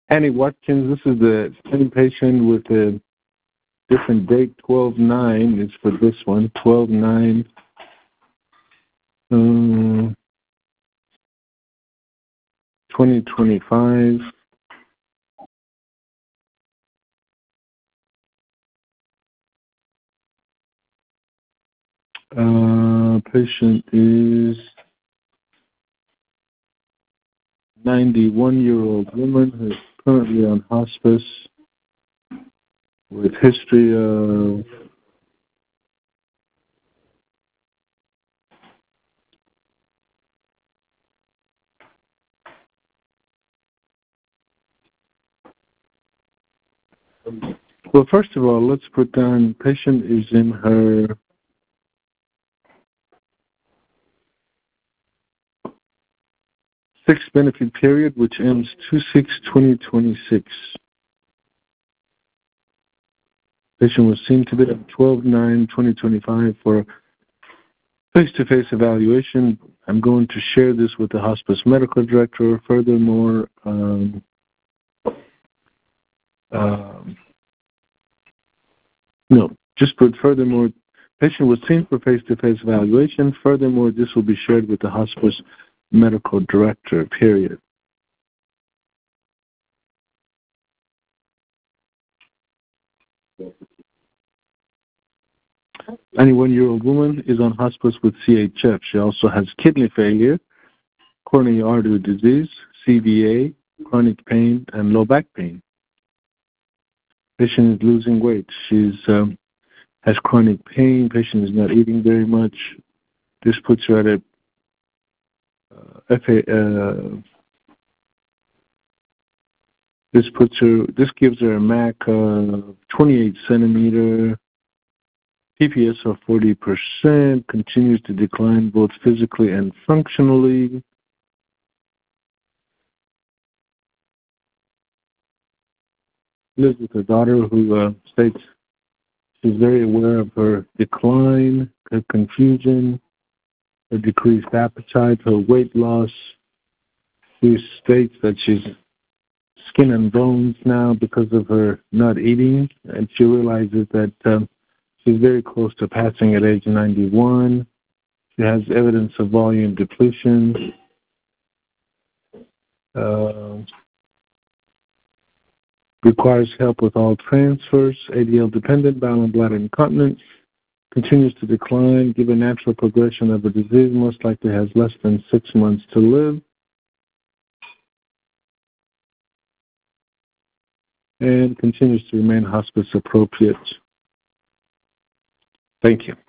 Annie Watkins, this is the same patient with a different date. 12/9 is for this one. 12/9. 2025. Patient is 91-year-old woman who's currently on hospice with history of well, first of all, let's put down patient is in her sixth benefit period, which ends 2/6/2026. Patient was seen today on 12/9/2025 for face-to-face evaluation. I'm going to share this with the hospice medical director. Furthermore, no, just put furthermore, patient was seen for face-to-face evaluation. Furthermore, this will be shared with the hospice medical director, period. A 91-year-old woman is on hospice with CHF. She also has kidney failure, coronary artery disease, CVA, chronic pain, and low back pain. Patient is losing weight. She's has chronic pain. Patient is not eating very much. This puts her at a this gives her a MAC of 28 centimeter, PPS of 40%, continues to decline both physically and functionally. Lives with her daughter who states she's very aware of her decline, her confusion, her decreased appetite, her weight loss. She states that she's skin and bones now because of her not eating, and she realizes that she's very close to passing at age 91. She has evidence of volume depletion. Requires help with all transfers, ADL dependent, bowel and bladder incontinence. Continues to decline. Given natural progression of the disease, most likely has less than 6 months to live. And continues to remain hospice appropriate. Thank you.